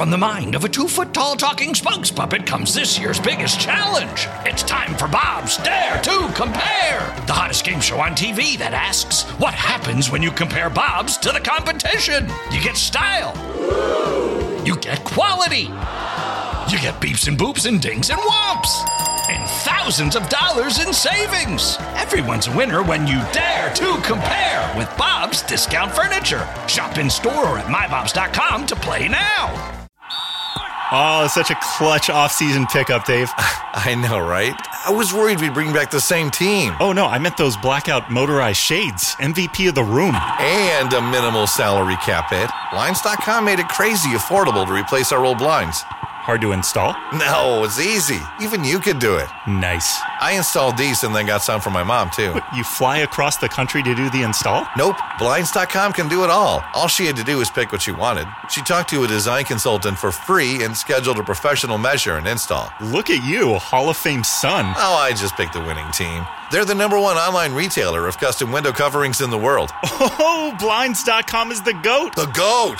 From the mind of a 2-foot-tall talking spokes puppet comes this year's biggest challenge. It's time for Bob's Dare to Compare, the hottest game show on TV that asks, what happens when you compare Bob's to the competition? You get style. You get quality. You get beeps and boops and dings and whomps. And thousands of dollars in savings. Everyone's a winner when you dare to compare with Bob's Discount Furniture. Shop in store or at mybobs.com to play now. Oh, such a clutch off-season pickup, Dave. I know, right? I was worried we'd bring back the same team. Oh, no, I meant those blackout motorized shades. MVP of the room. And a minimal salary cap hit. Blinds.com made it crazy affordable to replace our old blinds. Hard to install? No, it's easy. Even you could do it. Nice. I installed these and then got some for my mom, too. What, you fly across the country to do the install? Nope. Blinds.com can do it all. All she had to do was pick what she wanted. She talked to a design consultant for free and scheduled a professional measure and install. Look at you, Hall of Fame son. Oh, I just picked the winning team. They're the #1 online retailer of custom window coverings in the world. Oh, Blinds.com is the GOAT. The GOAT!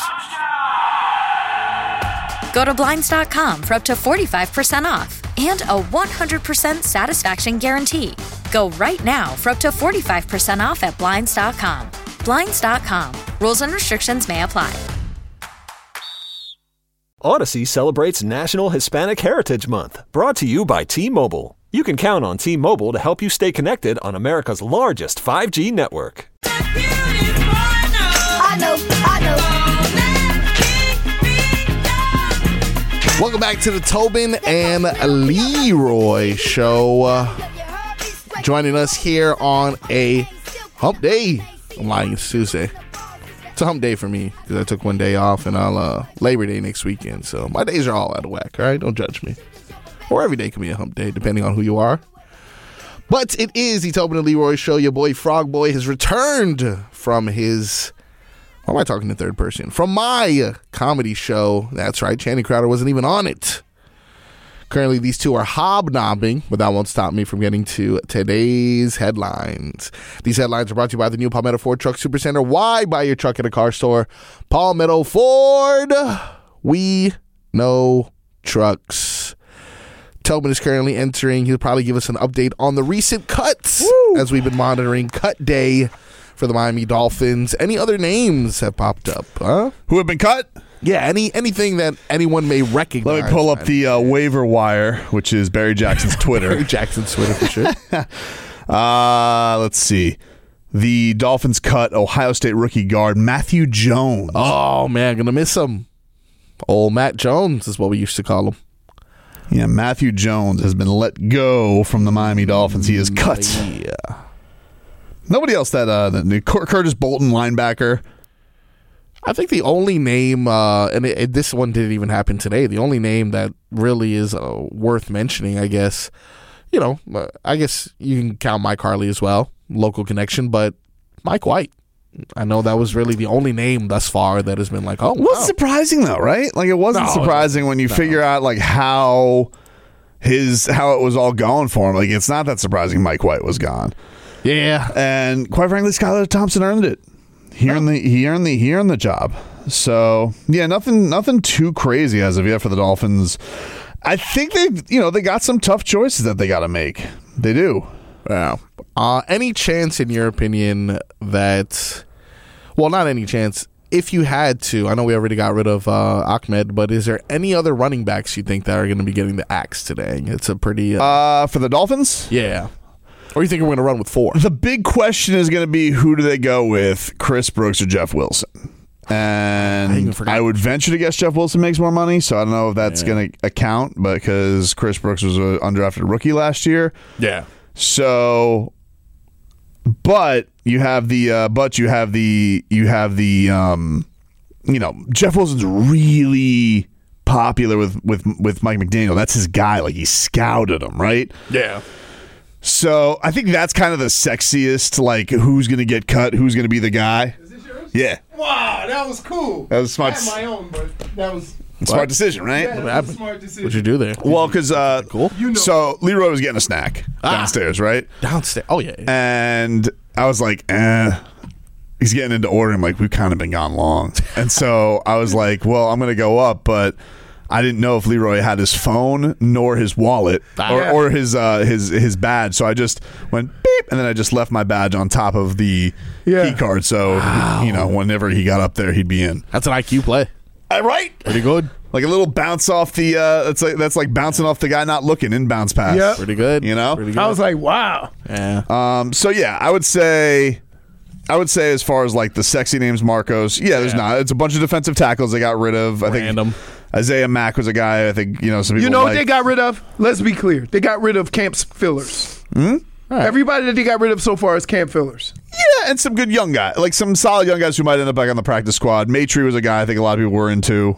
Go to Blinds.com for up to 45% off and a 100% satisfaction guarantee. Go right now for up to 45% off at Blinds.com. Blinds.com. Rules and restrictions may apply. Odyssey celebrates National Hispanic Heritage Month, brought to you by T-Mobile. You can count on T-Mobile to help you stay connected on America's largest 5G network. I know. Welcome back to the Tobin and Leroy Show. Joining us here on a hump day. I'm lying, it's Tuesday. It's a hump day for me because I took one day off and I'll Labor Day next weekend. So my days are all out of whack, all right? Don't judge me. Or every day can be a hump day, depending on who you are. But it is the Tobin and Leroy Show. Your boy Frog Boy has returned from his... Why am I talking in third person? From my comedy show. That's right. Channing Crowder wasn't even on it. Currently, these two are hobnobbing, but that won't stop me from getting to today's headlines. These headlines are brought to you by the new Palmetto Ford Truck Supercenter. Why buy your truck at a car store? Palmetto Ford. We know trucks. Tobin is currently entering. He'll probably give us an update on the recent cuts as we've been monitoring cut day for the Miami Dolphins. Any other names have popped up? Who have been cut? Yeah, anything that anyone may recognize. Let me pull up the waiver wire, which is Barry Jackson's Twitter. Barry Jackson's Twitter for sure. Let's see. The Dolphins cut Ohio State rookie guard Matthew Jones. Oh, man, gonna miss him. Old Matt Jones is what we used to call him. Yeah, Matthew Jones has been let go from the Miami Dolphins. He is cut. Yeah. Nobody else that Curtis Bolton, linebacker. I think the only name, this one didn't even happen today, the only name that really is worth mentioning, I guess, I guess you can count Mike Harley as well, local connection, but Mike White. I know that was really the only name thus far that has been like, oh, wow. It was surprising, though, right? Like, it wasn't surprising when you figure out, like, how it was all going for him. Like, it's not that surprising Mike White was gone. Yeah. And quite frankly, Skylar Thompson earned it. He earned the job. So, yeah, nothing too crazy as of yet for the Dolphins. I think they got some tough choices that they got to make. They do. Wow. Any chance, in your opinion, that... Well, not any chance. If you had to, I know we already got rid of Ahmed, but is there any other running backs you think that are going to be getting the axe today? It's a pretty... for the Dolphins? Yeah. Or you think we're going to run with 4? The big question is going to be, who do they go with, Chris Brooks or Jeff Wilson? And I would venture to guess Jeff Wilson makes more money, so I don't know if that's going to account, because Chris Brooks was an undrafted rookie last year. Yeah. So, but you have the Jeff Wilson's really popular with Mike McDaniel. That's his guy. Like, he scouted him, right? Yeah. So I think that's kind of the sexiest, like, who's going to get cut, who's going to be the guy. Is this yours? Yeah. Wow, that was cool. That was smart. I had my own, but that was... Smart decision, right? Yeah, that was a smart decision. What'd you do there? Well, because cool. So Leroy was getting a snack downstairs, right? Downstairs. Oh, yeah. And I was like, he's getting into ordering. Like, we've kind of been gone long. And so I was like, well, I'm going to go up, but I didn't know if Leroy had his phone nor his wallet or his badge. So I just went beep, and then I just left my badge on top of the key card. So, whenever he got up there, he'd be in. That's an IQ play. Right? Pretty good. Like a little bounce off the that's like bouncing off the guy not looking, inbounds pass. Yep. Pretty good. Pretty good. I was like, wow. Yeah. So yeah, I would say as far as like the sexy names, Marcos. Yeah, there's not. It's a bunch of defensive tackles they got rid of. I think Isaiah Mack was a guy. I think some people. What they got rid of? Let's be clear. They got rid of camp fillers. Right. Everybody that they got rid of so far is camp fillers. Yeah, and some good young guys, like some solid young guys who might end up back on the practice squad. Maitre was a guy I think a lot of people were into.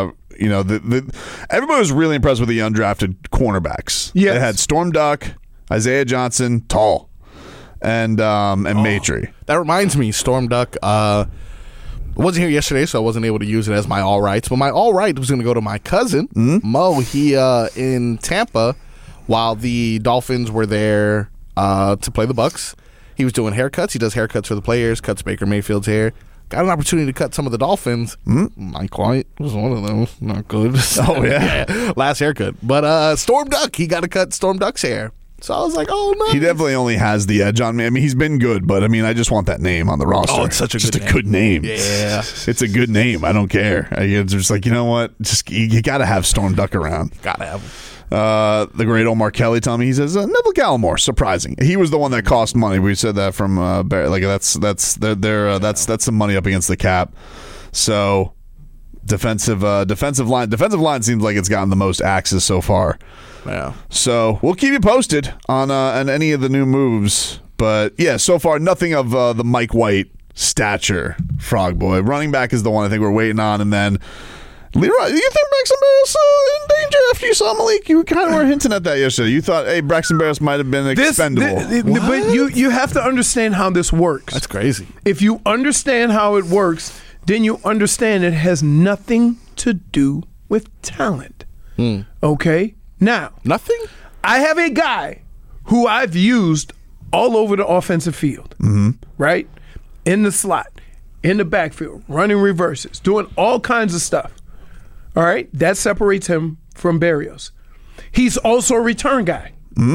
Everybody was really impressed with the undrafted cornerbacks. Yes. They had Storm Duck, Isaiah Johnson, tall, and Maitre. That reminds me, Storm Duck. I wasn't here yesterday, so I wasn't able to use it as my all rights. But my all right was going to go to my cousin Mo. He in Tampa while the Dolphins were there to play the Bucs. He was doing haircuts. He does haircuts for the players. Cuts Baker Mayfield's hair. Got an opportunity to cut some of the Dolphins. Mike White was one of them. Not good. Oh, yeah. Last haircut. But Storm Duck, he got to cut Storm Duck's hair. So I was like, oh, no. He definitely only has the edge on me. I mean, he's been good, but I mean, I just want that name on the roster. Oh, it's such a good name. Yeah. It's a good name. I don't care. It's just like, you know what? Just you got to have Storm Duck around. Got to have him. The great Omar Kelly told me, he says Neville Gallimore, surprising. He was the one that cost money. We said that from like that's some money up against the cap. So defensive line seems like it's gotten the most axes so far. Yeah. So we'll keep you posted on any of the new moves. But yeah, so far nothing of the Mike White stature. Frog Boy running back is the one I think we're waiting on, and then. Leroy, you think Braxton Berrios in danger after you saw Malik? You kind of were hinting at that yesterday. You thought, hey, Braxton Berrios might have been expendable. But you have to understand how this works. That's crazy. If you understand how it works, then you understand it has nothing to do with talent. Okay? Now, nothing? I have a guy who I've used all over the offensive field, right? In the slot, in the backfield, running reverses, doing all kinds of stuff. All right, that separates him from Berrios. He's also a return guy.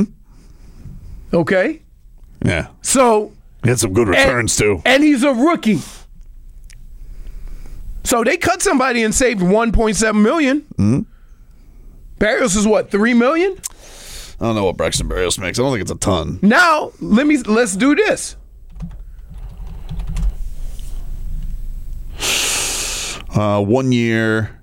Okay? Yeah. So he had some good returns too. And he's a rookie. So they cut somebody and saved $1.7 million. Berrios is what, $3 million? I don't know what Braxton Berrios makes. I don't think it's a ton. Now, let's do this. 1 year,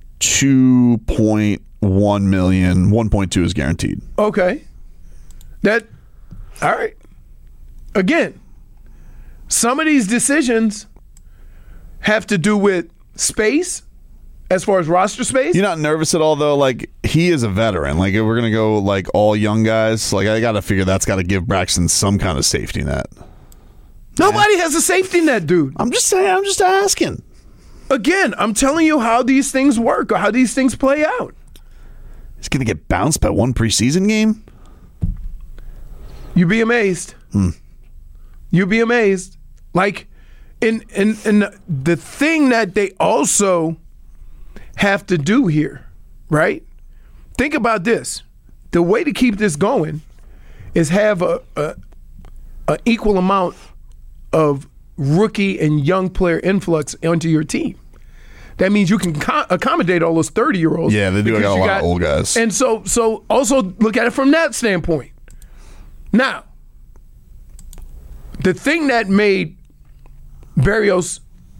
$2.1 million. 1.2 is guaranteed. Okay. All right. Again, some of these decisions have to do with space, as far as roster space. You're not nervous at all, though? Like, he is a veteran. Like, if we're going to go, like, all young guys, like, I got to figure that's got to give Braxton some kind of safety net. Nobody has a safety net, dude. I'm just saying. I'm just asking. Again, I'm telling you how these things work or how these things play out. He's going to get bounced by one preseason game? You'd be amazed. You'd be amazed. Like, in the thing that they also have to do here, right? Think about this. The way to keep this going is have a equal amount of rookie and young player influx onto your team. That means you can accommodate all those 30-year-olds. Yeah, they do got a lot of old guys. And so also look at it from that standpoint. Now, the thing that made Berrios,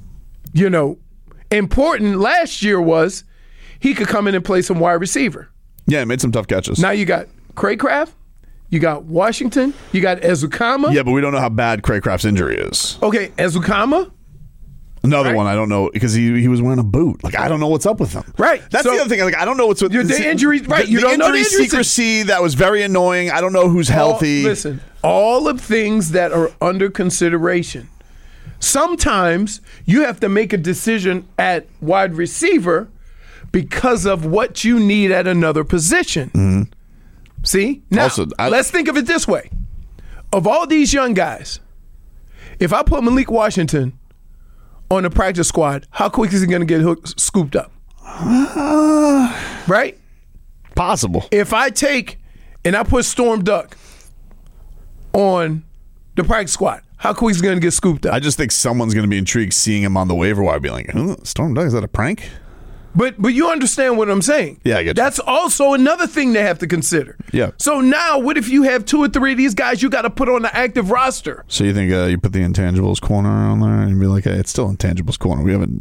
important last year was he could come in and play some wide receiver. Yeah, he made some tough catches. Now you got Craycraft, you got Washington, you got Ezukama. Yeah, but we don't know how bad Craycraft's injury is. Okay, Ezukama. Another one I don't know because he was wearing a boot. Like, I don't know what's up with him. Right. That's the other thing. Like, I don't know what's with the injuries. Right. You don't know the injury secrecy. That was very annoying. I don't know who's healthy. Listen, all of things that are under consideration. Sometimes you have to make a decision at wide receiver because of what you need at another position. See? Now, let's think of it this way. Of all these young guys, If I put Malik Washington on the practice squad, how quick is he going to get scooped up? Right? Possible. If I take and I put Storm Duck on the practice squad, how quick is he going to get scooped up? I just think someone's going to be intrigued seeing him on the waiver wire, be like, Storm Duck, is that a prank? But you understand what I'm saying. Yeah, I get you. That's also another thing they have to consider. Yeah. So now, what if you have 2 or 3 of these guys you got to put on the active roster? So you think you put the intangibles corner on there and be like, hey, it's still intangibles corner. We haven't,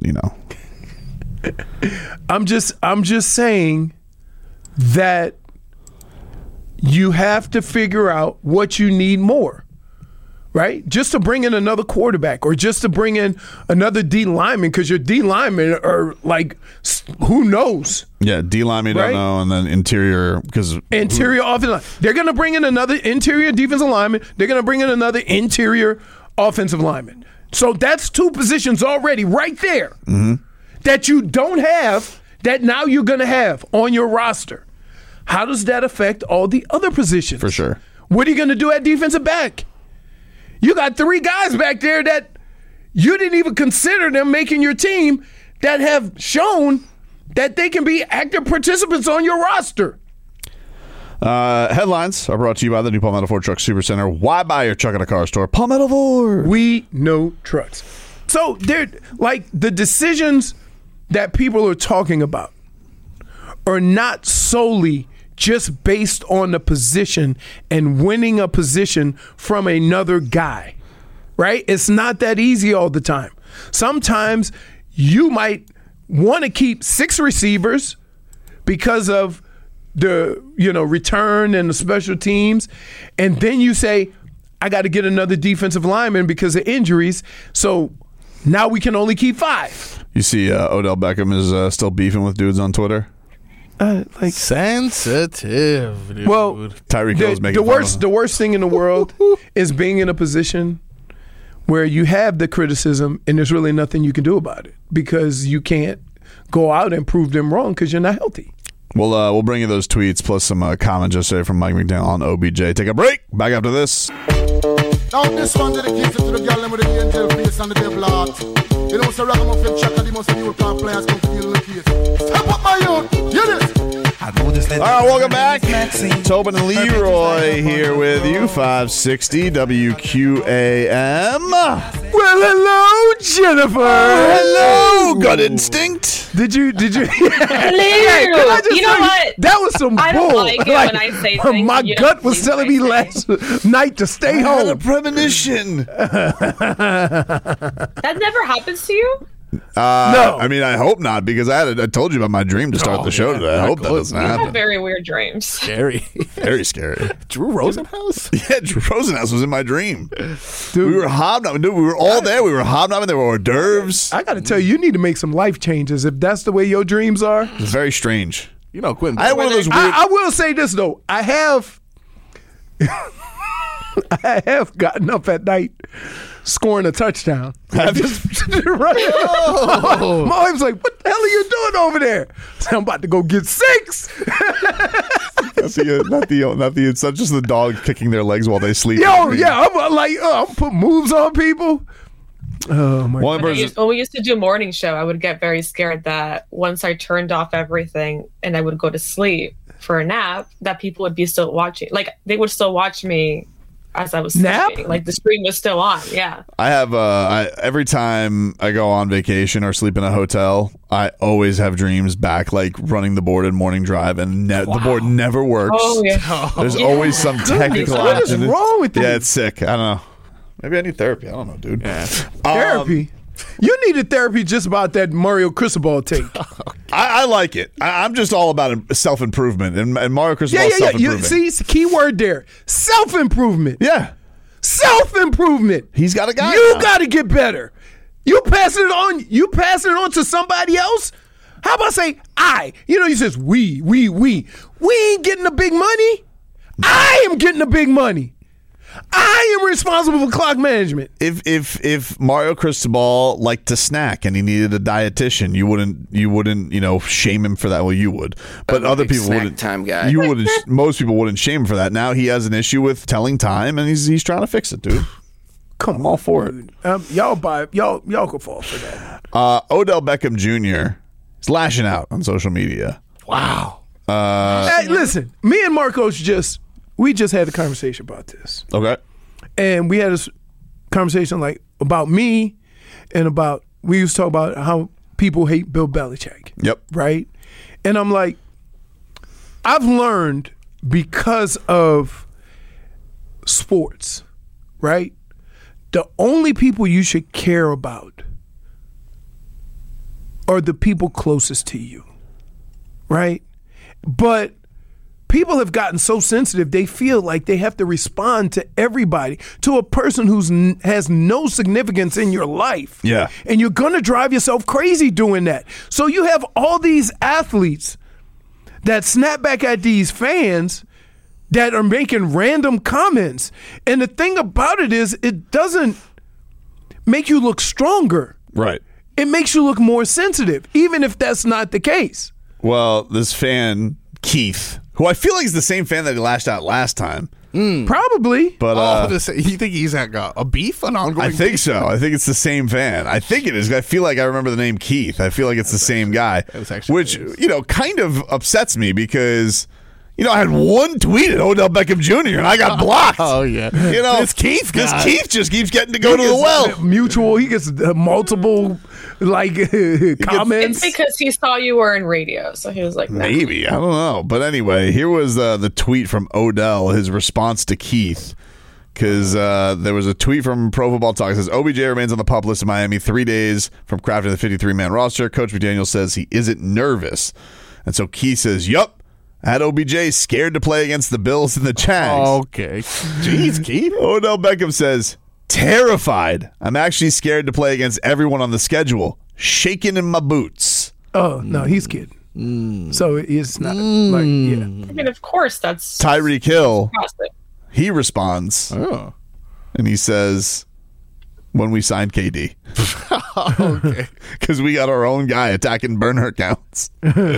I'm just saying that you have to figure out what you need more. Right? Just to bring in another quarterback or just to bring in another D lineman, because your D linemen are like, who knows? Yeah, D lineman, right? Don't know, and then interior, because interior offensive line. They're going to bring in another interior defensive lineman. They're going to bring in another interior offensive lineman. So that's 2 positions already right there that you don't have that now you're going to have on your roster. How does that affect all the other positions? For sure. What are you going to do at defensive back? You got 3 guys back there that you didn't even consider them making your team that have shown that they can be active participants on your roster. Headlines are brought to you by the new Palmetto Ford Truck Supercenter. Why buy your truck at a car store? Palmetto Ford. We know trucks. So they're like the decisions that people are talking about are not solely just based on the position and winning a position from another guy, right? It's not that easy all the time. Sometimes you might want to keep 6 receivers because of the return and the special teams, and then you say, I got to get another defensive lineman because of injuries, so now we can only keep 5. You see Odell Beckham is still beefing with dudes on Twitter? Sensitive, dude. Well, Tyreek Hill's making the worst thing in the world is being in a position where you have the criticism and there's really nothing you can do about it because you can't go out and prove them wrong because you're not healthy. We'll bring you those tweets plus some comments yesterday from Mike McDaniel on OBJ. Take a break. Back after this. Now this one dedicated to the girl with the angel face and the devil heart. You know, so Ragamuffin Chaka, the most new car players come to deal with the case. Step up my youth, hear this. All right, welcome back. Tobin and Leroy here with you, 560 WQAM. Well, hello, Jennifer. Hello, Gut Instinct. Did you? Hello. You know what? That was some bull. I don't like it when I say things. My gut was telling me last night to stay home. I had a premonition. That never happens to you? No. I mean, I hope not, because I told you about my dream to start the show today. I hope that doesn't I happen. have very weird dreams. Scary. Very scary. Drew Rosenhaus? Yeah, Drew Rosenhaus was in my dream. Dude, we were hobnobbing. Dude, we were all there. We were hobnobbing. There were hors d'oeuvres. I got to tell you, you need to make some life changes if that's the way your dreams are. It's very strange. You know, Quentin. I had one of those weird... I will say this, though. I have gotten up at night scoring a touchdown. Right. Oh. My wife's like, what the hell are you doing over there? So I'm about to go get 6. not the it's not just the dog kicking their legs while they sleep. Yo, yeah, I'm putting moves on people. Oh my God. When we used to do morning show, I would get very scared that once I turned off everything and I would go to sleep for a nap, that people would be still watching. Like, they would still watch me as I was sleeping. Like, the screen was still on. Yeah. I have every time I go on vacation or sleep in a hotel, I always have dreams back, like running the board in morning drive, and the board never works. Oh yeah. There's always some technical What is wrong with you? Yeah, it's sick. I don't know. Maybe I need therapy. I don't know, dude. Yeah. Therapy? You needed therapy just about that Mario Cristobal tape. I like it. I'm just all about self-improvement, and Mario Cristobal self-improvement. See, it's the key word there. Self-improvement. Yeah. Self-improvement. He's got a guy. You got to get better. You passing it on. You passing it on to somebody else. How about say I? You says we. We ain't getting the big money. I am getting the big money. I am responsible for clock management. If Mario Cristobal liked to snack and he needed a dietitian, you wouldn't shame him for that. Well, you would, but other people wouldn't. Time guy. You wouldn't. Most people wouldn't shame him for that. Now he has an issue with telling time, and he's trying to fix it, dude. Come I'm all for it. Y'all could fall for that. Odell Beckham Jr. is lashing out on social media. Wow. Hey, listen, me and Marcos just had a conversation about this. Okay. And we had this conversation like about me and we used to talk about how people hate Bill Belichick. Yep. Right? And I'm like, I've learned because of sports, right? The only people you should care about are the people closest to you, right? But people have gotten so sensitive, they feel like they have to respond to everybody, to a person who has no significance in your life. Yeah. And you're going to drive yourself crazy doing that. So you have all these athletes that snap back at these fans that are making random comments. And the thing about it is, it doesn't make you look stronger. Right. It makes you look more sensitive, even if that's not the case. Well, this fan, Keith, who I feel like is the same fan that he lashed out last time. Probably. But you think he's got a beef, an ongoing I think beef? so. I think it's the same fan. I think it is. I feel like I remember the name Keith. I feel like it's the same guy, which, kind of upsets me because, I had one tweet at Odell Beckham Jr. and I got blocked. Oh, yeah. This Keith just keeps getting to go to the well. Mutual. He gets multiple, comments. It's because he saw you were in radio, so he was like, nah. Maybe. I don't know. But anyway, here was the tweet from Odell, his response to Keith. Because there was a tweet from Pro Football Talk that says, OBJ remains on the PUP list in Miami 3 days from crafting the 53-man roster. Coach McDaniel says he isn't nervous. And so Keith says, yup. At OBJ, scared to play against the Bills and the Jags. Okay. Jeez, Keith. Odell Beckham says, terrified. I'm actually scared to play against everyone on the schedule. Shaking in my boots. Oh, no, he's kidding. So it's not yeah. I mean, of course, that's Tyreek Hill, classic. he responds, and he says, when we signed KD. Okay. Because we got our own guy attacking burner accounts.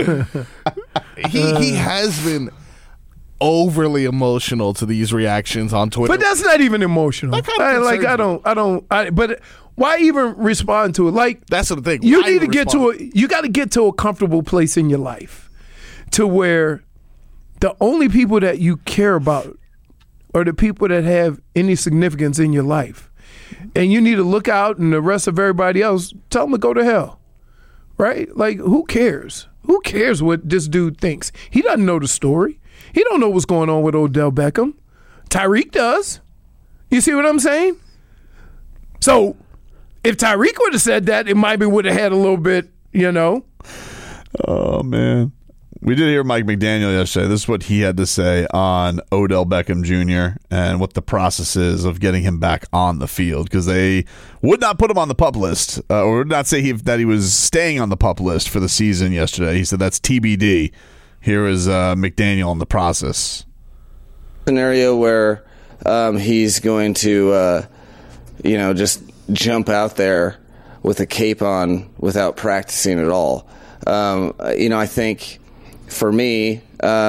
He has been overly emotional to these reactions on Twitter. But that's not even emotional. That kind of but why even respond to it? Like, that's the thing. You need to you got to get to a comfortable place in your life to where the only people that you care about are the people that have any significance in your life. And you need to look out, and the rest of everybody else, tell them to go to hell. Right? Like, who cares? Who cares what this dude thinks? He doesn't know the story. He don't know what's going on with Odell Beckham. Tyreek does. You see what I'm saying? So, if Tyreek would have said that, it might would have had a little bit, Oh, man. We did hear Mike McDaniel yesterday. This is what he had to say on Odell Beckham Jr. and what the process is of getting him back on the field, because they would not put him on the PUP list or would not say that he was staying on the PUP list for the season yesterday. He said that's TBD. Here is McDaniel on the process. Scenario where he's going to, just jump out there with a cape on without practicing at all. I think... For me,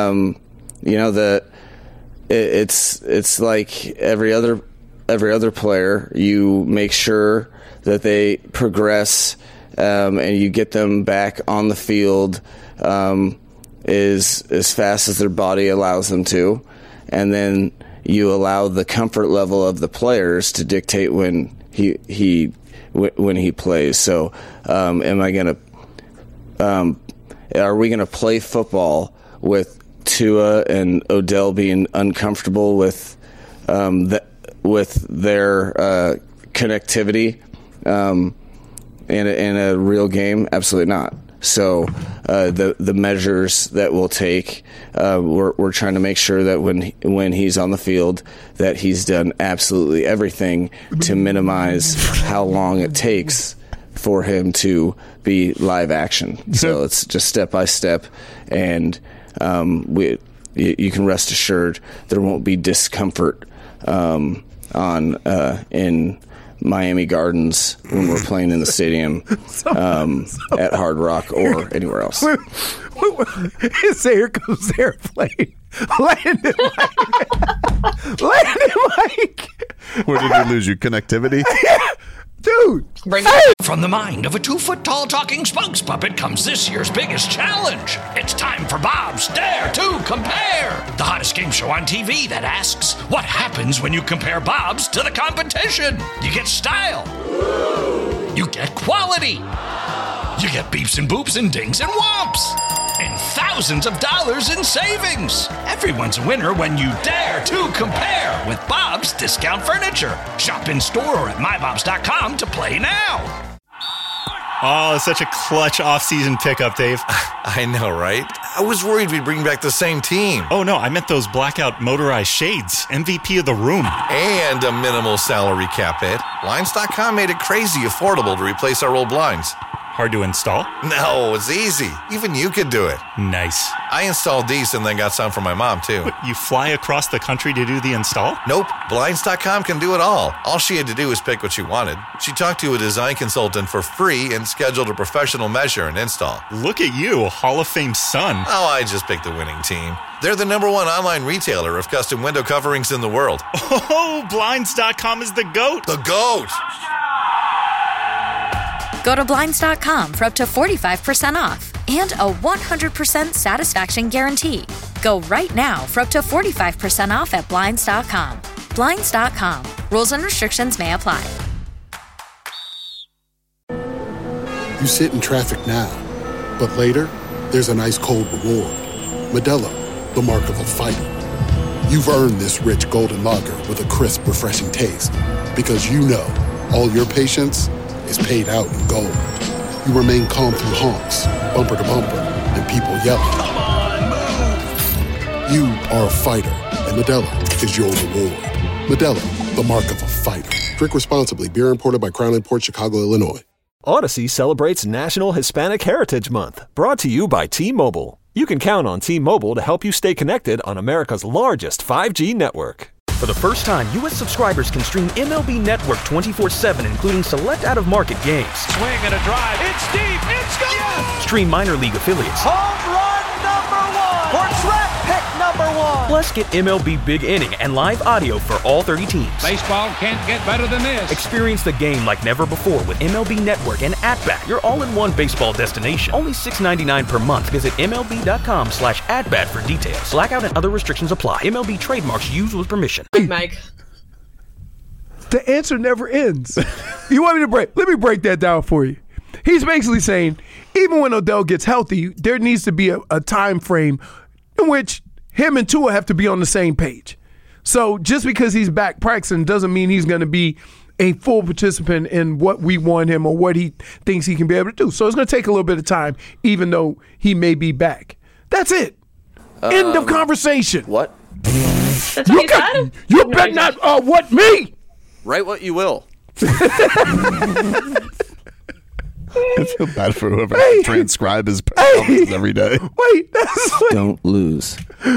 it's like every other player. You make sure that they progress, and you get them back on the field as fast as their body allows them to, and then you allow the comfort level of the players to dictate when he plays. So, are we going to play football with Tua and Odell being uncomfortable with their connectivity in a real game? Absolutely not. So the measures that we'll take, we're trying to make sure that when he's on the field, that he's done absolutely everything to minimize how long it takes for him to be live action. So it's just step by step, and you can rest assured there won't be discomfort in Miami Gardens when we're playing in the stadium at Hard Rock or anywhere else. Here comes the airplane landing. Landon, Mike. Where did we lose you? Connectivity? Dude. From the mind of a 2-foot-tall talking spokes puppet comes this year's biggest challenge. It's time for Bob's Dare to Compare, the hottest game show on TV that asks, what happens when you compare Bob's to the competition? You get style. You get quality. You get beeps and boops and dings and whomps. And thousands of dollars in savings. Everyone's a winner when you dare to compare with Bob's Discount Furniture. Shop in store or at mybobs.com to play now. Oh, such a clutch off-season pickup, Dave. I know, right? I was worried we'd bring back the same team. Oh, no, I meant those blackout motorized shades. MVP of the room. And a minimal salary cap hit. Blinds.com made it crazy affordable to replace our old blinds. Hard to install? No, it's easy. Even you could do it. Nice. I installed these and then got some for my mom, too. What, you fly across the country to do the install? Nope. Blinds.com can do it all. All she had to do was pick what she wanted. She talked to a design consultant for free and scheduled a professional measure and install. Look at you, Hall of Fame son. Oh, I just picked the winning team. They're the #1 online retailer of custom window coverings in the world. Oh, Blinds.com is the GOAT. The GOAT! Go to Blinds.com for up to 45% off and a 100% satisfaction guarantee. Go right now for up to 45% off at Blinds.com. Blinds.com. Rules and restrictions may apply. You sit in traffic now, but later, there's an ice-cold reward. Modelo, the mark of a fighter. You've earned this rich golden lager with a crisp, refreshing taste. Because you know, all your patience is paid out in gold. You remain calm through honks, bumper to bumper, and people yelling. Come on, move! You are a fighter, and Modelo is your reward. Modelo, the mark of a fighter. Drink responsibly. Beer imported by Crown Imports, Chicago, Illinois. Odyssey celebrates National Hispanic Heritage Month, brought to you by T-Mobile. You can count on T-Mobile to help you stay connected on America's largest 5G network. For the first time, U.S. subscribers can stream MLB Network 24/7, including select out-of-market games. Swing and a drive. It's deep. It's gone. Yes! Stream minor league affiliates. Home run #1. Or draft pick #1. Plus, get MLB Big Inning and live audio for all 30 teams. Baseball can't get better than this. Experience the game like never before with MLB Network and At-Bat, your all-in-one baseball destination. Only $6.99 per month. Visit MLB.com/AtBat for details. Blackout and other restrictions apply. MLB trademarks used with permission. Mike. The answer never ends. You want me to break? Let me break that down for you. He's basically saying, even when Odell gets healthy, there needs to be a time frame in which him and Tua have to be on the same page. So just because he's back practicing doesn't mean he's going to be a full participant in what we want him or what he thinks he can be able to do. So it's going to take a little bit of time, even though he may be back. That's it. End of conversation. What? That's what you said? You better not what me? Write what you will. I feel bad for whoever transcribe his problems every day. Wait, that's what, Don't lose.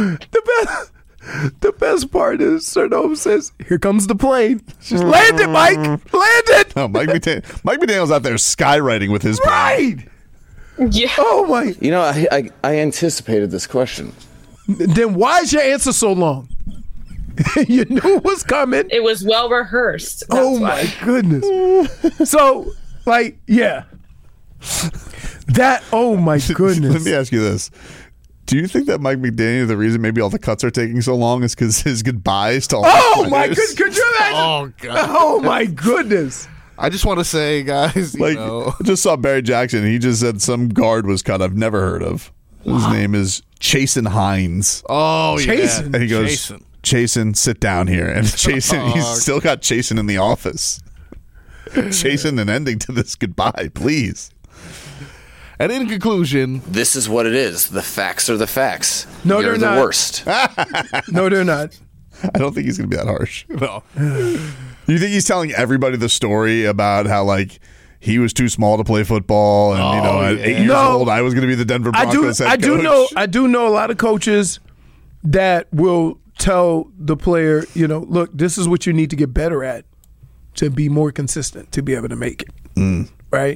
The best part is Sardome says, "Here comes the plane." Just land it, Mike. Land it. No, Mike McDaniel's out there skywriting with his right. Yeah. Oh my. You know, I anticipated this question. Then why is your answer so long? You knew it was coming. It was well rehearsed. Oh my goodness. So, like, yeah. That, oh my goodness. Let me ask you this. Do you think that Mike McDaniel, the reason maybe all the cuts are taking so long is because his goodbyes to all Oh the my players? goodness. Could you imagine? Oh, God. Oh my goodness. I just want to say, guys, Like, I just saw Barry Jackson. He just said some guard was cut I've never heard of. His name is Chasen Hines. Oh, yeah. Chasen. And he goes, Chasen, sit down here. And Chasen, he's still got Chasen in the office. Chasen, an ending to this goodbye, please. And in conclusion, This is what it is. The facts are the facts. No, You're they're the not. worst. No, they're not. I don't think he's going to be that harsh. no. You think he's telling everybody the story about how, like, he was too small to play football, and at 8 years No. old, I was going to be the Denver Broncos head I do coach? know a lot of coaches that will tell the player, look, this is what you need to get better at to be more consistent, to be able to make it. Right?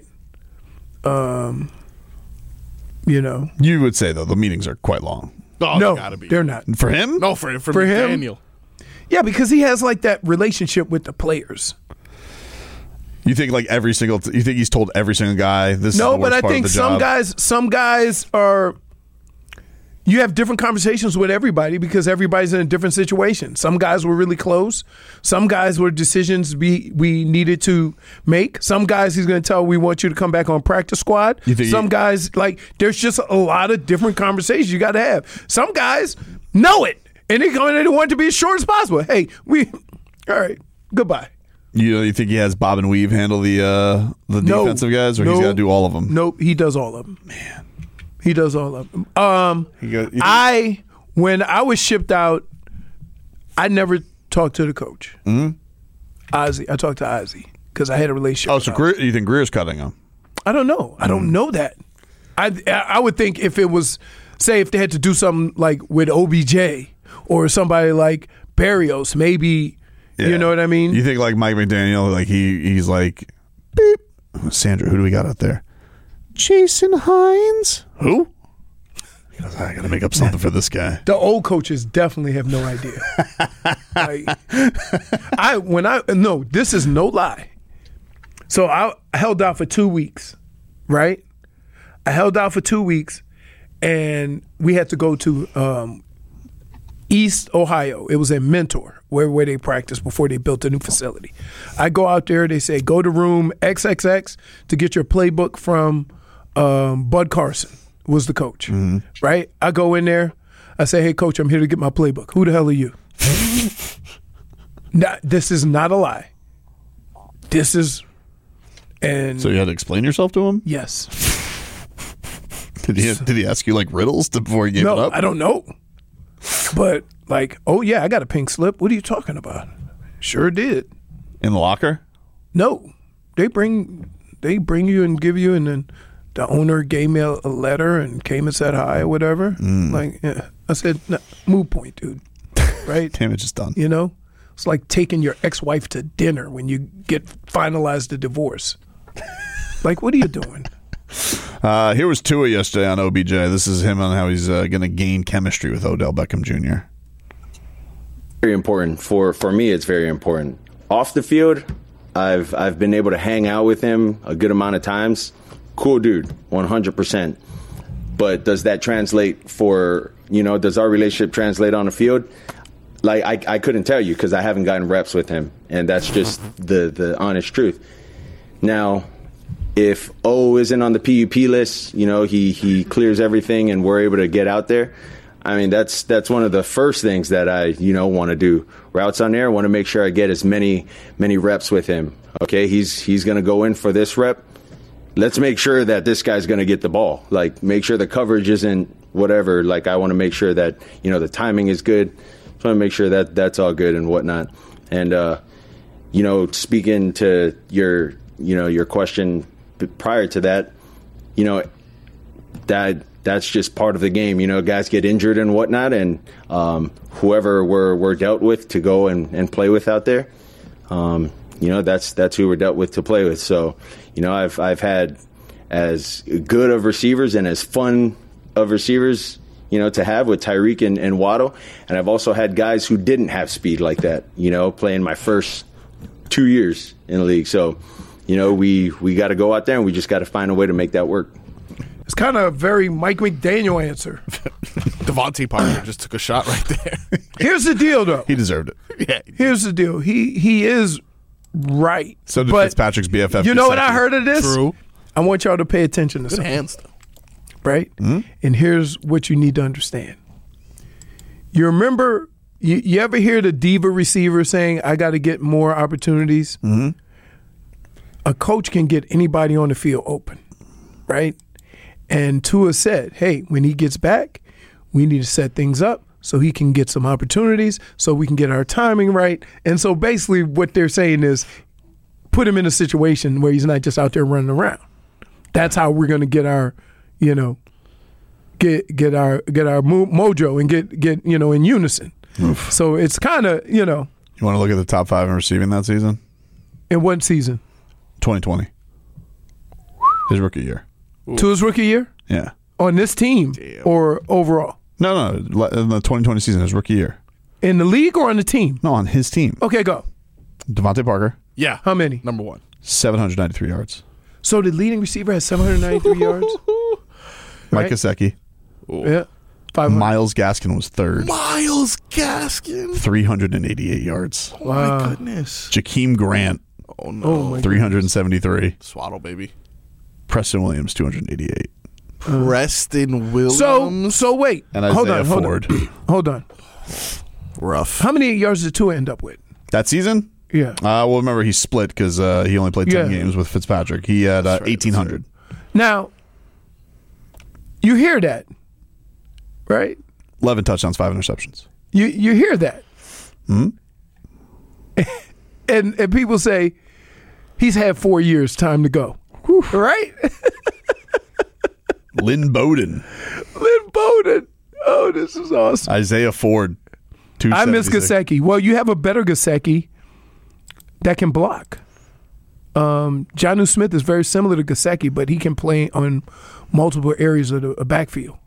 You would say, though, the meetings are quite long. Oh, No, they gotta be. they're not. For him? No, for For him? McDaniel. Yeah, because he has like that relationship with the players. You think like every single? You think he's told every single guy this? No, is the but worst I part think of the some guys are. You have different conversations with everybody because everybody's in a different situation. Some guys were really close. Some guys were decisions we needed to make. Some guys he's going to tell, we want you to come back on practice squad. Some guys, like, there's just a lot of different conversations you got to have. Some guys know it, and they come in and they want it to be as short as possible. Hey, all right, goodbye. You think he has Bob and Weave handle the defensive guys, or he's got to do all of them? Nope, he does all of them. Man. He does all of them. When I was shipped out, I never talked to the coach. Mm-hmm. Ozzie. I talked to Ozzie because I had a relationship. Oh, so you think Greer's cutting him? I don't know. I don't know that. I would think if it was, say, if they had to do something like with OBJ or somebody like Barrios, maybe, you know what I mean? You think like Mike McDaniel, like he's like, beep. Sandra, who do we got out there? Jason Hines. Who? Because I got to make up something for this guy. The old coaches definitely have no idea. This is no lie. So I held out for 2 weeks, right? I held out for 2 weeks, and we had to go to East Ohio. It was in Mentor, where they practiced before they built a new facility. I go out there. They say, go to room XXX to get your playbook from Bud Carson was the coach, right? I go in there. I say, hey, coach, I'm here to get my playbook. Who the hell are you? This is not a lie. And so you had to explain yourself to him? Yes. Did he ask you like riddles before he gave it up? No, I don't know. But like, oh yeah, I got a pink slip. What are you talking about? Sure did. In the locker? No, they bring you and give you, and then the owner gave me a letter and came and said hi or whatever. Like, yeah. I said, no, moot point, dude. Right? Damage is done. You know, it's like taking your ex-wife to dinner when you get finalized the divorce. Like, what are you doing? Here was Tua yesterday on OBJ. This is him on how he's going to gain chemistry with Odell Beckham Jr. Very important for me. It's very important. Off the field, I've been able to hang out with him a good amount of times. Cool dude, 100%. But does that translate does our relationship translate on the field? Like, I couldn't tell you because I haven't gotten reps with him, and that's just the honest truth. Now, if O isn't on the PUP list, he clears everything and we're able to get out there. I mean, that's one of the first things that I, want to do. Routes on air, I want to make sure I get as many reps with him. Okay, he's going to go in for this rep. Let's make sure that this guy's going to get the ball. Like, make sure the coverage isn't whatever. Like, I want to make sure that, the timing is good. Just want to make sure that that's all good and whatnot. And, speaking to your question prior to that, that's just part of the game. Guys get injured and whatnot, and whoever we're dealt with to go and play with out there, that's who we're dealt with to play with. So, I've had as good of receivers and as fun of receivers, to have with Tyreek and Waddle, and I've also had guys who didn't have speed like that, playing my first 2 years in the league. So, we got to go out there and we just got to find a way to make that work. It's kind of a very Mike McDaniel answer. Devontae Parker just took a shot right there. Here's the deal, though. He deserved it. Yeah. Here's the deal. He is right. So did Fitzpatrick's BFF. You know what I heard of this? True. I want y'all to pay attention to Good something. hands, though. Right? Mm-hmm. And here's what you need to understand. You remember, you ever hear the diva receiver saying, I got to get more opportunities? Mm-hmm. A coach can get anybody on the field open, right? And Tua said, hey, when he gets back, we need to set things up so he can get some opportunities, so we can get our timing right. And so basically what they're saying is put him in a situation where he's not just out there running around. That's how we're going to get our, get our mojo and get in unison. Oof. So it's kind of, You want to look at the top 5 in receiving that season? In what season? 2020. His rookie year. Tua's rookie year? Yeah. On this team or overall? No, in the 2020 season, his rookie year. In the league or on the team? No, on his team. Okay, go. Devontae Parker. Yeah. How many? Number 1. 793 yards. So the leading receiver has 793 yards? Mike Gesicki. Yeah. 500. Miles Gaskin was third. Miles Gaskin. 388 yards. Oh, my goodness. Jakeem Grant. Oh, no. 373. Swaddle, baby. Preston Williams, 288. Preston Williams. So wait. And Isaiah Ford. Hold on. Rough. How many yards did Tua end up with? That season? Yeah. Well, remember, he split because he only played 10 games with Fitzpatrick. He had 1,800. Now, you hear that, right? 11 touchdowns, 5 interceptions. You hear that. Hmm? And people say he's had 4 years time to go. Whew. Right? Lynn Bowden. Oh, this is awesome. Isaiah Ford. I miss Gesicki. Well, you have a better Gesicki that can block. Jonnu Smith is very similar to Gesicki, but he can play on multiple areas of the backfield.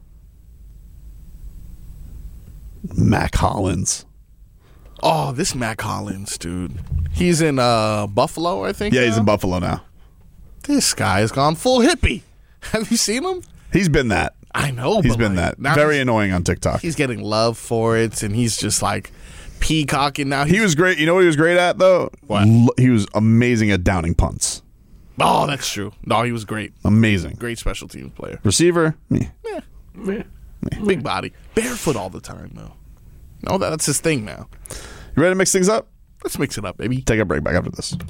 Mac Hollins. Oh, this Mac Hollins, dude. He's in Buffalo, I think. Yeah, he's in Buffalo now. This guy has gone full hippie. Have you seen him? He's been that. I know. He's been that. Very annoying on TikTok. He's getting love for it, and he's just like peacocking now. He was great. You know what he was great at, though? What? He was amazing at downing punts. Oh, that's true. No, he was great. Amazing. Great special teams player. Receiver? Meh. Big body. Barefoot all the time, though. No, that's his thing now. You ready to mix things up? Let's mix it up, baby. Take a break back after this.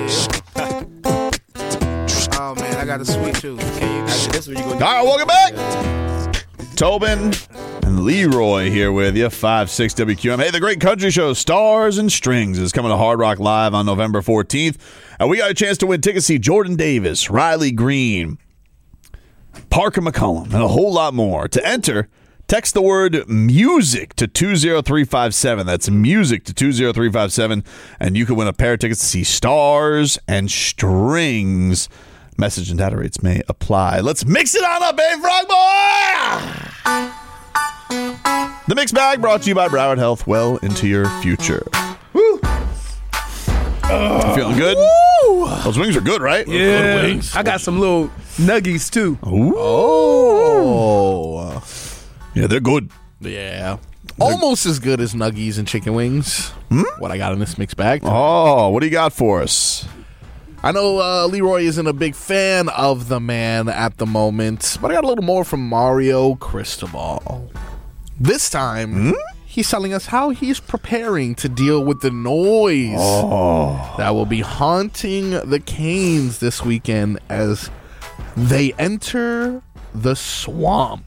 Oh, man, I got a sweet tooth. All right, welcome back. Tobin and Leroy here with you, 5-6 WQM. Hey, the great country show Stars and Strings is coming to Hard Rock Live on November 14th. And we got a chance to win tickets to see Jordan Davis, Riley Green, Parker McCollum, and a whole lot more. To enter, text the word music to 20357. That's music to 20357. And you can win a pair of tickets to see Stars and Strings. Message and data rates may apply. Let's mix it on up, eh, Frog Boy! The Mixed Bag brought to you by Broward Health. Well into your future. Woo! Feeling good? Woo! Those wings are good, right? Yeah. Good wings. I got some little nuggies, too. Ooh. Oh. Yeah, they're good. Yeah. Almost as good as nuggies and chicken wings. What I got in this mixed bag. Oh, what do you got for us? I know Leroy isn't a big fan of the man at the moment, but I got a little more from Mario Cristobal. This time, he's telling us how he's preparing to deal with the noise that will be haunting the Canes this weekend as they enter the swamp.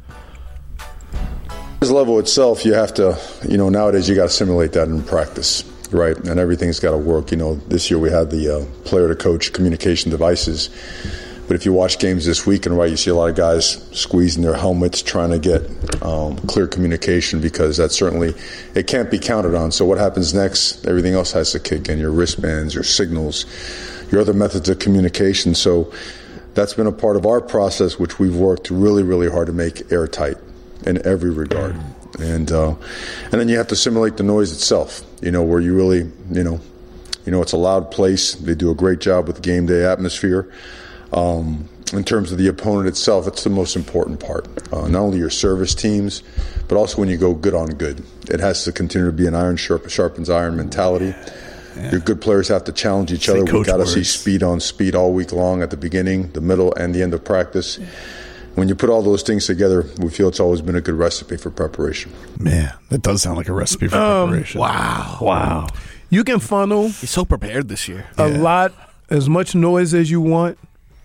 This level itself, you have to, nowadays you got to simulate that in practice. Right, and everything's got to work. This year we had the player-to-coach communication devices. But if you watch games this weekend, right, you see a lot of guys squeezing their helmets, trying to get clear communication because that certainly, it can't be counted on. So what happens next? Everything else has to kick in, your wristbands, your signals, your other methods of communication. So that's been a part of our process, which we've worked really, really hard to make airtight in every regard. And then you have to simulate the noise itself, where you really, it's a loud place. They do a great job with the game day atmosphere. In terms of the opponent itself, it's the most important part. Not only your service teams, but also when you go good on good. It has to continue to be an iron sharpens iron mentality. Yeah. Your good players have to challenge each other. We've got to see speed on speed all week long at the beginning, the middle, and the end of practice. Yeah. When you put all those things together, we feel it's always been a good recipe for preparation. Man, that does sound like a recipe for preparation. Wow. You can funnel. He's so prepared this year. A lot, as much noise as you want.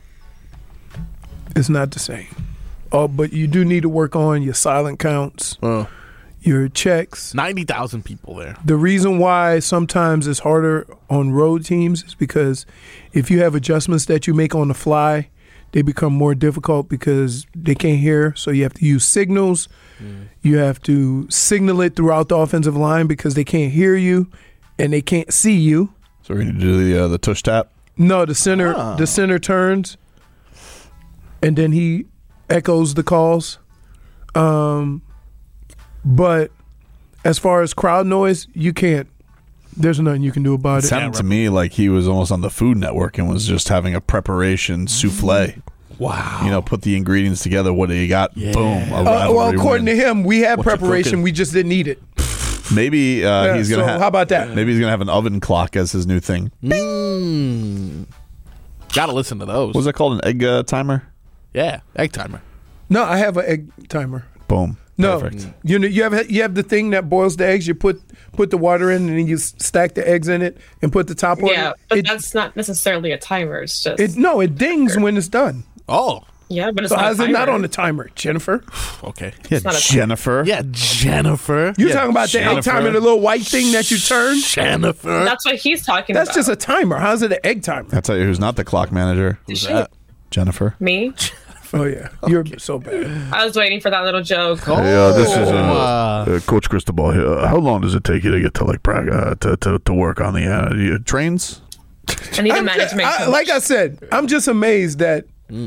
It's not the same. But you do need to work on your silent counts, your checks. 90,000 people there. The reason why sometimes it's harder on road teams is because if you have adjustments that you make on the fly, they become more difficult because they can't hear. So you have to use signals. You have to signal it throughout the offensive line because they can't hear you and they can't see you. So we're going to do the tush tap? No, the center turns and then he echoes the calls. But as far as crowd noise, you can't. There's nothing you can do about It it. sounded to me like he was almost on the Food Network and was just having a preparation souffle. Wow. Put the ingredients together. What do you got? Yeah. Boom. Well, according to him, we had preparation. We just didn't eat it. Maybe he's going to how about that? Maybe he's going to have an oven clock as his new thing. Gotta listen to those. What's that called? An egg timer? Yeah, egg timer. No, I have an egg timer. Boom. No, Perfect. you have the thing that boils the eggs. You put the water in, and then you stack the eggs in it and put the top on it. Yeah, but that's not necessarily a timer. It's just it dings when it's done. Oh, yeah, but it's so not. How's it not on the timer, Jennifer? Okay, yeah, Jennifer. Yeah, Jennifer. You're talking about the egg timer, the little white thing that you turn. Jennifer. That's what he's talking about. That's just a timer. How's it an egg timer? I'll tell you who's not the clock manager. Who's that? Jennifer. Me? Oh yeah, you're so bad. I was waiting for that little joke. Hey, this is Coach Cristobal here. How long does it take you to get to to work on the trains? I need a management coach. Like I said, I'm just amazed that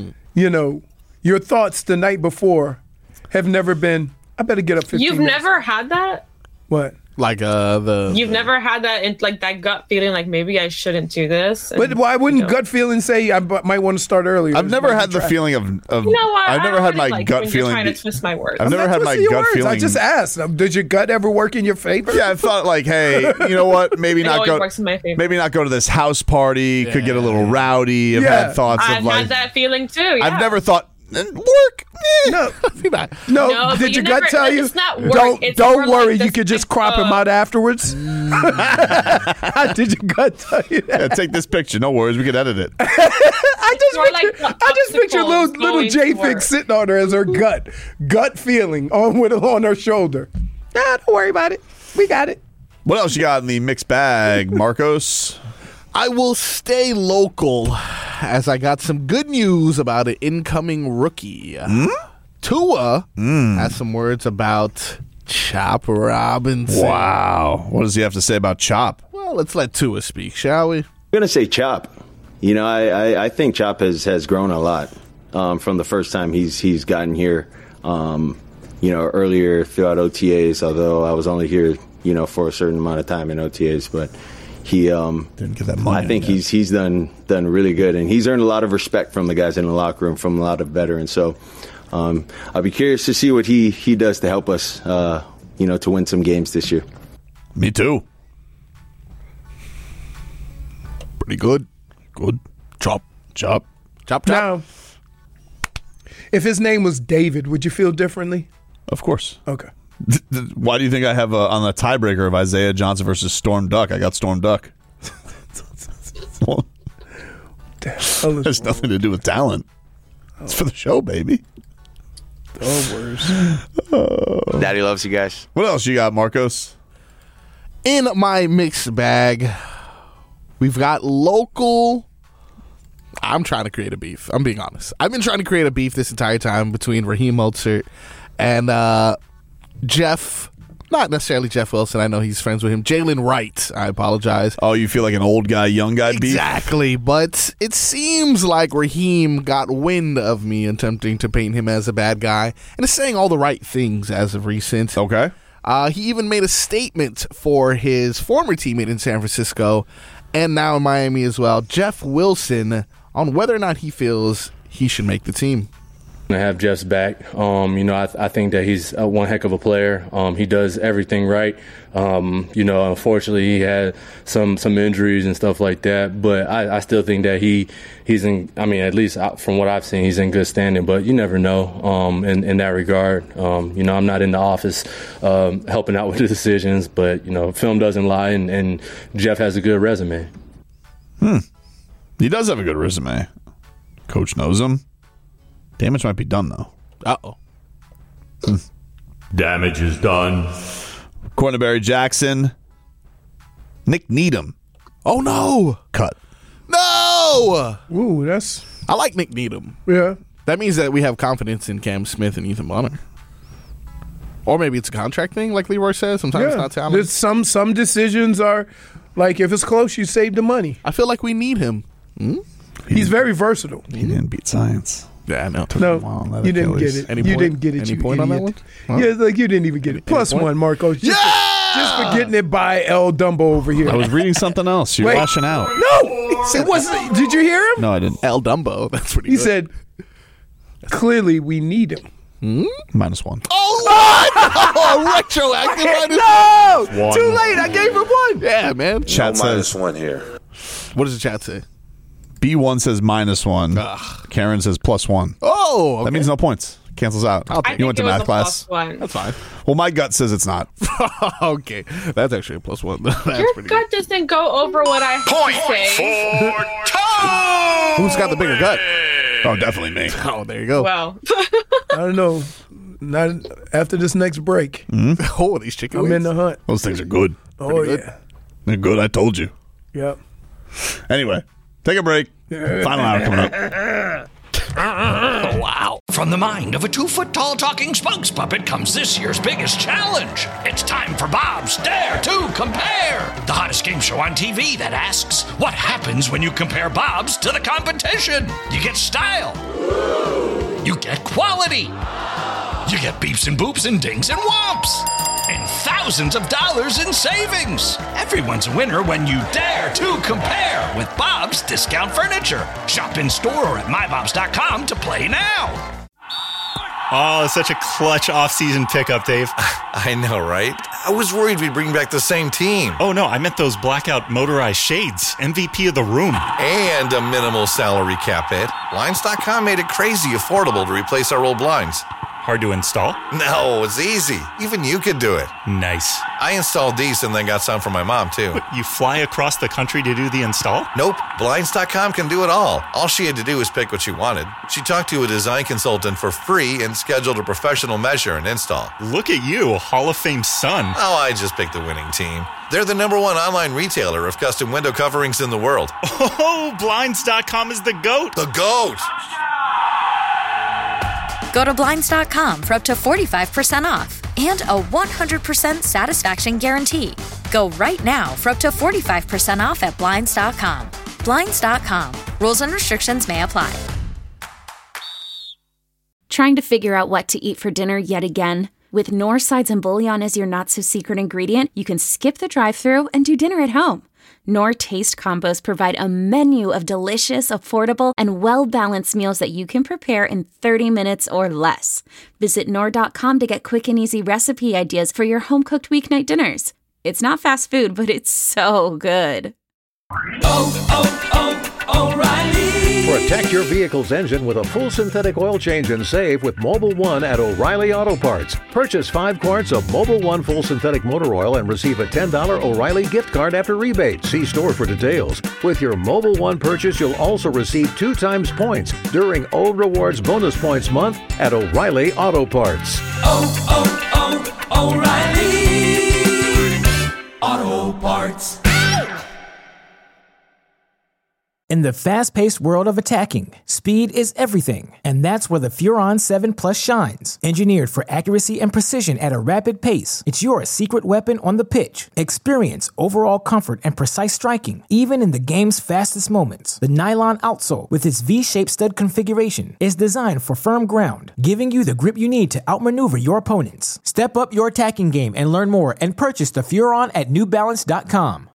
your thoughts the night before have never been. I better get up 15 You've minutes. never had that? What? Like You've never had that, like that gut feeling, like maybe I shouldn't do this. But why wouldn't gut feeling say I might want to start earlier? I've never had the feeling of. You know what? I've never had my gut when feeling. You're trying to twist my words. I've never had my gut feeling. I just asked. Did your gut ever work in your favor? Yeah, I thought like, hey, you know what? Maybe It not always go. works in my favor. Maybe not go to this house party. Could get a little rowdy. I've had thoughts I've of like. had that feeling too. Yeah. I've never thought work. No, No, but did you your gut never- tell you? it's not work, it's more Don't worry. like You could just crop him out afterwards. Did your gut tell you that? Yeah, take this picture. No worries. We can edit it. I just picture little going to J-Fix work. sitting on her as her gut feeling on her shoulder. Nah, don't worry about it. We got it. What else you got in the mixed bag, Marcos? I will stay local as I got some good news about an incoming rookie. Tua has some words about Chop Robinson. Wow. What does he have to say about Chop? Well, let's let Tua speak, shall we? I'm going to say Chop. I think Chop has grown a lot from the first time he's gotten here. Earlier throughout OTAs, although I was only here, for a certain amount of time in OTAs, but he didn't get that money. I think he's done really good, and he's earned a lot of respect from the guys in the locker room, from a lot of veterans. So I'll be curious to see what he does to help us, to win some games this year. Me too. Pretty good. Good. Chop. Now, if his name was David, would you feel differently? Of course. Okay. Why do you think I have on the tiebreaker of Isaiah Johnson versus Storm Duck? I got Storm Duck. There's nothing to do with talent. It's for the show, baby. Daddy loves you guys. What else you got, Marcos? In my mixed bag, we've got local. I'm trying to create a beef. I'm being honest. I've been trying to create a beef this entire time between Raheem Mostert and Jeff. Not necessarily Jeff Wilson. I know he's friends with him. Jalen Wright. I apologize. Oh, you feel like an old guy, young guy beef? Exactly. But it seems like Raheem got wind of me attempting to paint him as a bad guy and is saying all the right things as of recent. Okay. He even made a statement for his former teammate in San Francisco and now in Miami as well, Jeff Wilson, on whether or not he feels he should make the team. To have Jeff's back, I think that he's one heck of a player. He does everything right. Unfortunately, he had some injuries and stuff like that. But I still think that he's in. I mean, at least from what I've seen, he's in good standing. But you never know in that regard. I'm not in the office helping out with the decisions. But film doesn't lie, and Jeff has a good resume. He does have a good resume. Coach knows him. Damage might be done, though. Uh-oh. Damage is done. Cornerberry Jackson. Nick Needham. Oh, no. Cut. No! Ooh, that's... I like Nick Needham. Yeah. That means that we have confidence in Cam Smith and Ethan Bonner. Or maybe it's a contract thing, like Leroy says. Sometimes it's not talent. There's some decisions are... Like, if it's close, you save the money. I feel like we need him. He's very versatile. He didn't beat science. Yeah, I know. No, you didn't get it. Any you point? didn't get it. Any you point on that idiot. one? Huh? Yeah, like you didn't even get it. Plus point? one, Marcos. Yeah! for getting it by El Dumbo over here. I was reading something else. You're washing out. No, it wasn't. Did you hear him? No, I didn't. El Dumbo. That's what He said, clearly we need him. -1. Oh, retroactive. No! One. Too late. I gave him one. Yeah, man. Chat says -1 here. What does the chat say? B1 says -1. Karen says +1. Oh, okay. That means no points. Cancels out. You went to math class. That's fine. Well, my gut says it's not. Okay. That's actually a +1. That's Your pretty gut doesn't go over what I have to say. For Tom! Who's got the bigger gut? Oh, definitely me. Oh, there you go. Well, I don't know. Not after this next break. Oh, these chicken I'm wings. in the hunt. Those things are good. Oh, good. yeah. They're good. I told you. Yep. Anyway, take a break. Final hour coming up. Oh, wow. From the mind of a 2-foot-tall talking spokes puppet comes this year's biggest challenge. It's time for Bob's Dare to Compare, the hottest game show on TV that asks, what happens when you compare Bob's to the competition? You get style. You get quality. You get beeps and boops and dings and whomps. And thousands of dollars in savings. Everyone's a winner when you dare to compare with Bob's Discount Furniture. Shop in store or at mybobs.com to play now. Oh, such a clutch off-season pickup, Dave. I know, right? I was worried we'd bring back the same team. Oh, no, I meant those blackout motorized shades. MVP of the room. And a minimal salary cap hit. Blinds.com made it crazy affordable to replace our old blinds. Hard to install? No, it's easy. Even you could do it. Nice. I installed these and then got some for my mom, too. What, you fly across the country to do the install? Nope. Blinds.com can do it all. All she had to do was pick what she wanted. She talked to a design consultant for free and scheduled a professional measure and install. Look at you, a Hall of Fame son. Oh, I just picked the winning team. They're the #1 online retailer of custom window coverings in the world. Oh, Blinds.com is the GOAT. The GOAT! Go to Blinds.com for up to 45% off and a 100% satisfaction guarantee. Go right now for up to 45% off at Blinds.com. Blinds.com. Rules and restrictions may apply. Trying to figure out what to eat for dinner yet again? With Knorr Sides and Bouillon as your not-so-secret ingredient, you can skip the drive-thru and do dinner at home. Knorr Taste Combos provide a menu of delicious, affordable, and well-balanced meals that you can prepare in 30 minutes or less. Visit Knorr.com to get quick and easy recipe ideas for your home-cooked weeknight dinners. It's not fast food, but it's so good. Protect your vehicle's engine with a full synthetic oil change and save with Mobil 1 at O'Reilly Auto Parts. Purchase 5 quarts of Mobil 1 full synthetic motor oil and receive a $10 O'Reilly gift card after rebate. See store for details. With your Mobil 1 purchase, you'll also receive 2 times points during O Rewards Bonus Points Month at O'Reilly Auto Parts. O'Reilly Auto Parts. In the fast-paced world of attacking, speed is everything, and that's where the Furon 7 Plus shines. Engineered for accuracy and precision at a rapid pace, it's your secret weapon on the pitch. Experience overall comfort and precise striking, even in the game's fastest moments. The nylon outsole, with its V-shaped stud configuration, is designed for firm ground, giving you the grip you need to outmaneuver your opponents. Step up your attacking game and learn more and purchase the Furon at NewBalance.com.